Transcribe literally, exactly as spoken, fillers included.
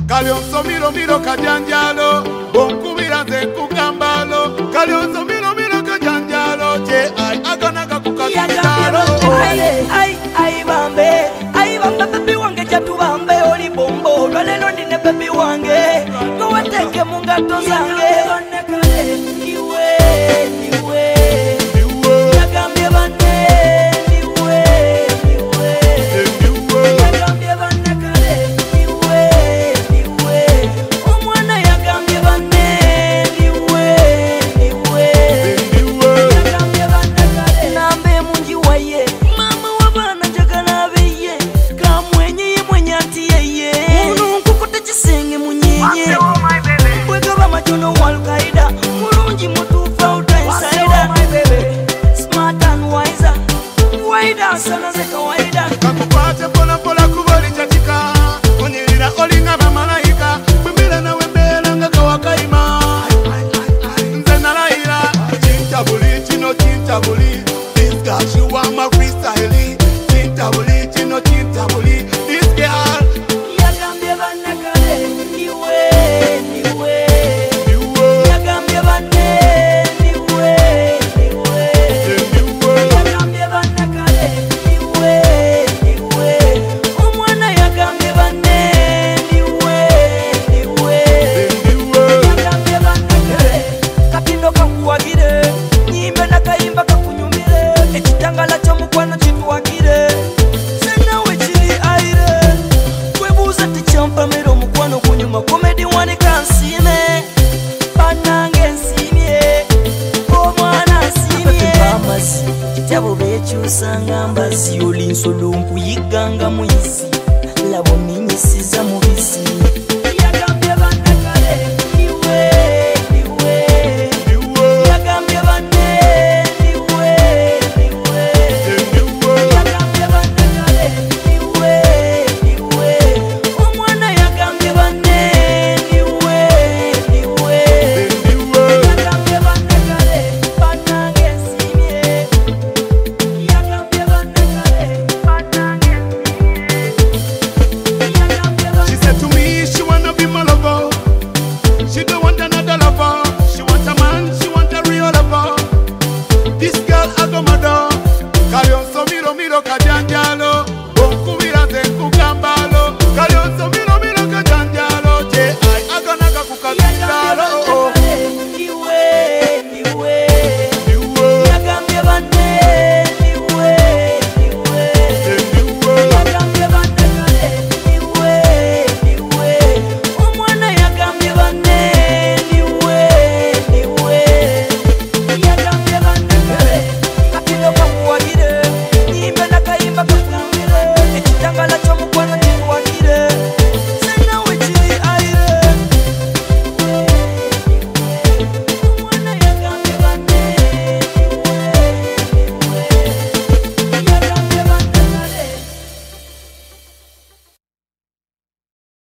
Kalionso miro miro kajanjalo bonkubira nze kugambalo Kalionso miro miro kajanjalo je ai aganaga kukakitalo ai ai bambe ai bambe baby wange chatu bambe oli bombo lolelo ndine baby wange go wateke mungato zange iwe iwe yagambye bane iwe iwe yagambye bane kale iwe iwe omwana yagambye bane iwe iwe yagambye bane kale nambe munji waye mama wabana jagala beye kamwenye mwenye ati yeye mununku kutachisenge munyenye wegaba machono walkaida mulungi mutufa utainsaida smart and wiser wider sana ze kawaida kakupate pola pola kubali chatika onyirira olinga bamalaika bwembera nawe mbera nga kawakaima nze nalaira chintabuli kino chintabuli this girl she want my freestyle chintabuli kino chintabuli this girl yagambye bane kale iwe iwe yagambye bane iwe iwe yagambye bane kale iwe iwe omwana yagambye bane iwe iwe yagambye bane kale katindo kakuwagire nyimbe nakayimba kakunyumire ekitangala ky'omukwano kitwagire senawe kiri aire kwebuuza tikyampamira omukwano gunyuma komedi wanika nsiime banange nsiimye omwana nsiimye amasi kitabo beekyusa nga mbazi oli nsolo nkuyiganga muyisi